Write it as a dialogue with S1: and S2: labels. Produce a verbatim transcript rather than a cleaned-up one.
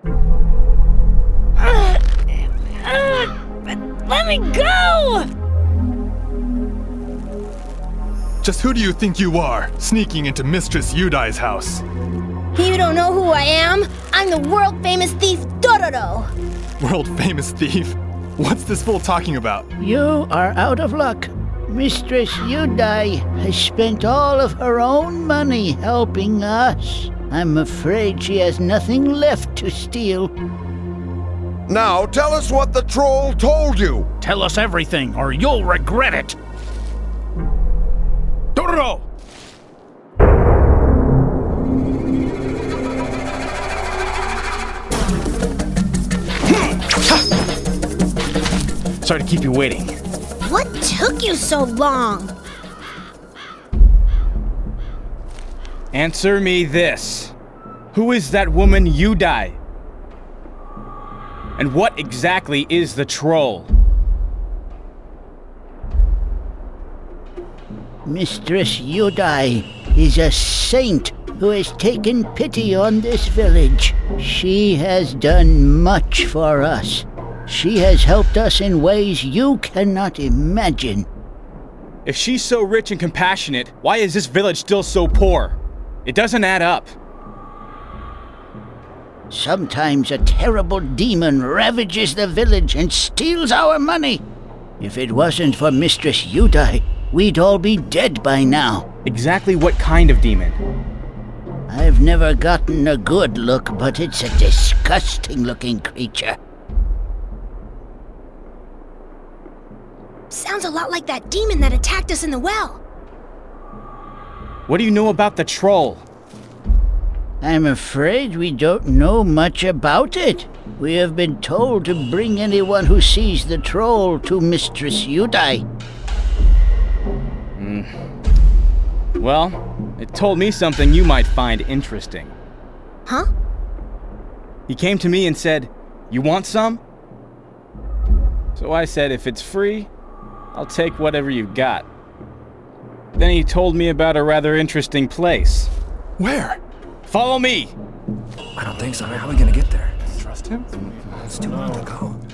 S1: Uh, uh, let me go!
S2: Just who do you think you are, sneaking into Mistress Yudai's house?
S1: You don't know who I am? I'm the world-famous thief Dororo!
S2: World-famous thief? What's this fool talking about?
S3: You are out of luck. Mistress Yudai has spent all of her own money helping us. I'm afraid she has nothing left to steal.
S4: Now tell us what the troll told you!
S5: Tell us everything, or you'll regret it! Dororo! Sorry to keep you waiting.
S1: What took you so long?
S6: Answer me this. Who is that woman Yudai? And what exactly is the troll?
S3: Mistress Yudai is a saint who has taken pity on this village. She has done much for us. She has helped us in ways you cannot imagine.
S6: If she's so rich and compassionate, why is this village still so poor? It doesn't add up.
S3: Sometimes a terrible demon ravages the village and steals our money. If it wasn't for Mistress Yudai, we'd all be dead by now.
S6: Exactly what kind of demon?
S3: I've never gotten a good look, but it's a disgusting-looking creature.
S1: Sounds a lot like that demon that attacked us in the well.
S6: What do you know about the troll?
S3: I'm afraid we don't know much about it. We have been told to bring anyone who sees the troll to Mistress Yudai.
S6: Hmm. Well, it told me something you might find interesting.
S1: Huh?
S6: He came to me and said, "You want some?" So I said, if it's free, I'll take whatever you got. Then he told me about a rather interesting place.
S2: Where?
S6: Follow me!
S7: I don't think so. How are we gonna get there? Trust him? It's too long to go.